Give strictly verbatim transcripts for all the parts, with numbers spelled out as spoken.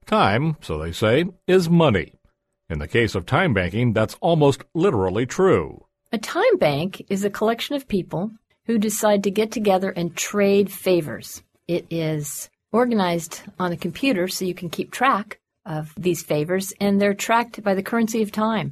Time, so they say, is money. In the case of time banking, that's almost literally true. A time bank is a collection of people who decide to get together and trade favors. It is organized on a computer so you can keep track of these favors, and they're tracked by the currency of time.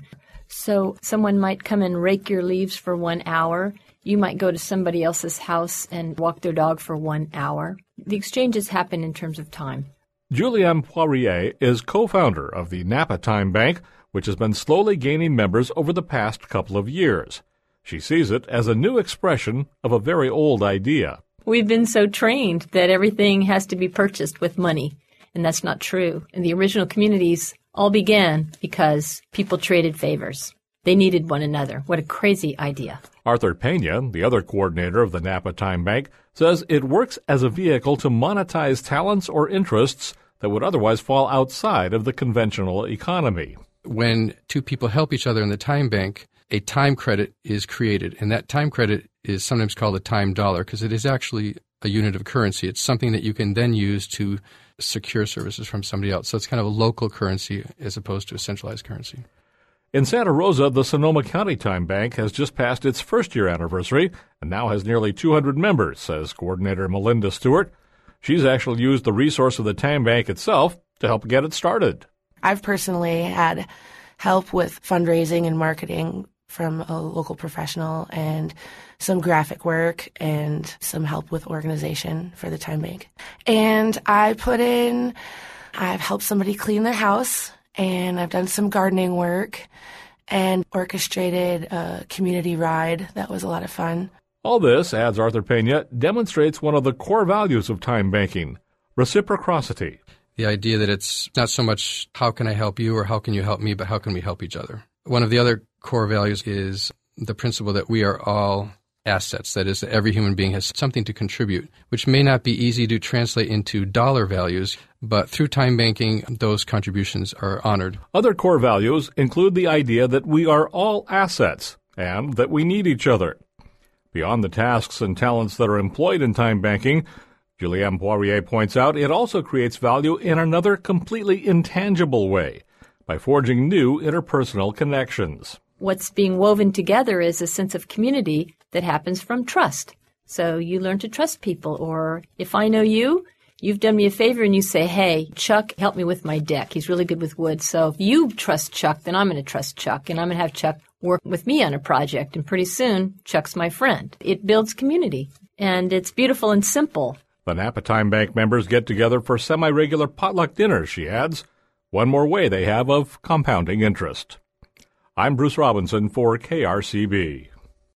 So someone might come and rake your leaves for one hour. You might go to somebody else's house and walk their dog for one hour. The exchanges happen in terms of time. Julianne Poirier is co-founder of the Napa Time Bank, which has been slowly gaining members over the past couple of years. She sees it as a new expression of a very old idea. We've been so trained that everything has to be purchased with money, and that's not true. And the original communities all began because people traded favors. They needed one another. What a crazy idea. Arthur Pena, the other coordinator of the Napa Time Bank, says it works as a vehicle to monetize talents or interests that would otherwise fall outside of the conventional economy. When two people help each other in the time bank, a time credit is created, and that time credit is sometimes called a time dollar because it is actually a unit of currency. It's something that you can then use to secure services from somebody else. So it's kind of a local currency as opposed to a centralized currency. In Santa Rosa, the Sonoma County Time Bank has just passed its first-year anniversary and now has nearly two hundred members, says coordinator Melinda Stewart. She's actually used the resource of the time bank itself to help get it started. I've personally had help with fundraising and marketing from a local professional and some graphic work and some help with organization for the time bank. And I put in, I've helped somebody clean their house, and I've done some gardening work and orchestrated a community ride. That was a lot of fun. All this, adds Arthur Pena, demonstrates one of the core values of time banking, reciprocity. The idea that it's not so much how can I help you or how can you help me, but how can we help each other. One of the other core values is the principle that we are all assets. That is, that every human being has something to contribute, which may not be easy to translate into dollar values, but through time banking, those contributions are honored. Other core values include the idea that we are all assets and that we need each other. Beyond the tasks and talents that are employed in time banking, Julianne Poirier points out it also creates value in another completely intangible way, by forging new interpersonal connections. What's being woven together is a sense of community that happens from trust. So you learn to trust people, or if I know you, you've done me a favor and you say, hey, Chuck, help me with my deck. He's really good with wood. So if you trust Chuck, then I'm going to trust Chuck, and I'm going to have Chuck work with me on a project. And pretty soon, Chuck's my friend. It builds community, and it's beautiful and simple. The Napa Time Bank members get together for semi-regular potluck dinners, she adds. One more way they have of compounding interest. I'm Bruce Robinson for K R C B.